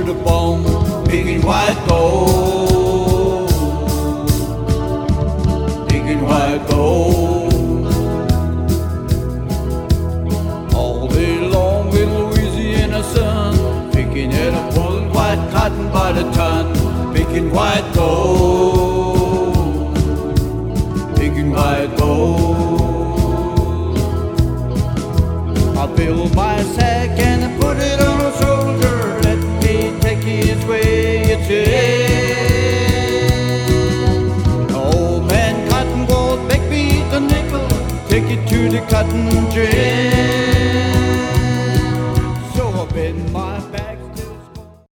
the bone, picking white gold, picking white gold. All day long in Louisiana sun, picking it up, pulling white cotton by the ton, picking white gold, picking white gold. I build my sack and I put it on a shoulder. Let me take his way it's in. Old man Cotton Gold, make me the nickel, take it to the cotton gin.